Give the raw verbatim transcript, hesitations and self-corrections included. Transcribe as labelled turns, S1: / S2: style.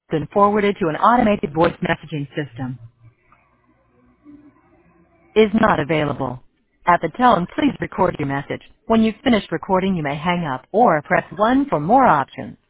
S1: been forwarded to an automated voice messaging system. Is not available. At the tone, please record your message. When you've finished recording, you may hang up or press one for more options.